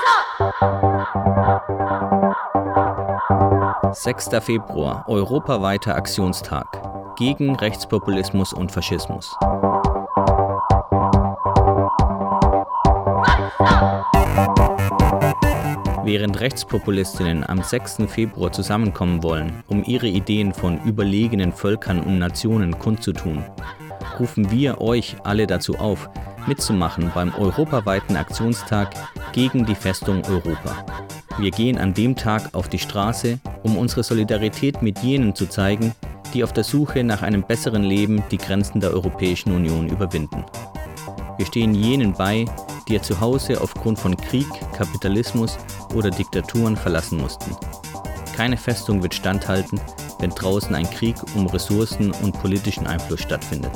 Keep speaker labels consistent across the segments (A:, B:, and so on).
A: 6. Februar, europaweiter Aktionstag gegen Rechtspopulismus und Faschismus. Während Rechtspopulistinnen am 6. Februar zusammenkommen wollen, um ihre Ideen von überlegenen Völkern und Nationen kundzutun, rufen wir euch alle dazu auf, mitzumachen beim europaweiten Aktionstag gegen die Festung Europa. Wir gehen an dem Tag auf die Straße, um unsere Solidarität mit jenen zu zeigen, die auf der Suche nach einem besseren Leben die Grenzen der Europäischen Union überwinden. Wir stehen jenen bei, die ihr Zuhause aufgrund von Krieg, Kapitalismus oder Diktaturen verlassen mussten. Keine Festung wird standhalten, wenn draußen ein Krieg um Ressourcen und politischen Einfluss stattfindet.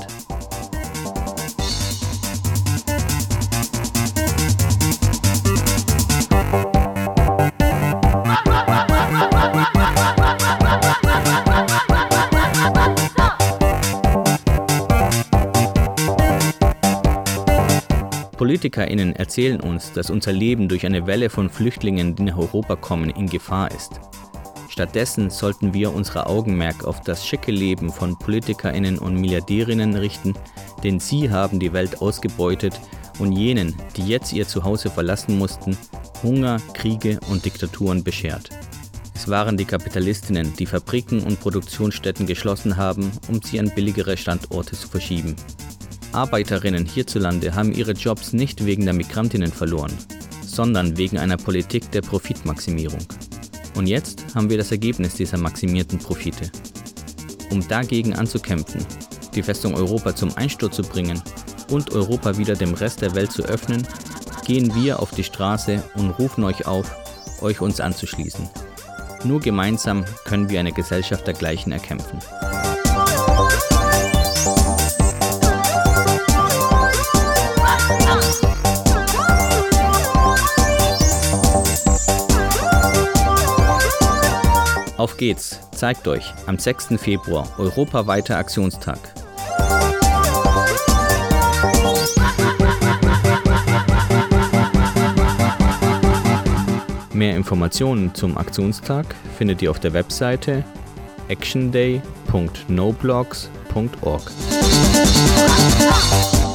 A: PolitikerInnen erzählen uns, dass unser Leben durch eine Welle von Flüchtlingen, die nach Europa kommen, in Gefahr ist. Stattdessen sollten wir unser Augenmerk auf das schicke Leben von PolitikerInnen und Milliardärinnen richten, denn sie haben die Welt ausgebeutet und jenen, die jetzt ihr Zuhause verlassen mussten, Hunger, Kriege und Diktaturen beschert. Es waren die Kapitalistinnen, die Fabriken und Produktionsstätten geschlossen haben, um sie an billigere Standorte zu verschieben. Arbeiterinnen hierzulande haben ihre Jobs nicht wegen der Migrantinnen verloren, sondern wegen einer Politik der Profitmaximierung. Und jetzt haben wir das Ergebnis dieser maximierten Profite. Um dagegen anzukämpfen, die Festung Europa zum Einsturz zu bringen und Europa wieder dem Rest der Welt zu öffnen, gehen wir auf die Straße und rufen euch auf, euch uns anzuschließen. Nur gemeinsam können wir eine Gesellschaft der Gleichen erkämpfen. Auf geht's, zeigt euch, am 6. Februar, europaweiter Aktionstag. Mehr Informationen zum Aktionstag findet ihr auf der Webseite actionday.noblogs.org.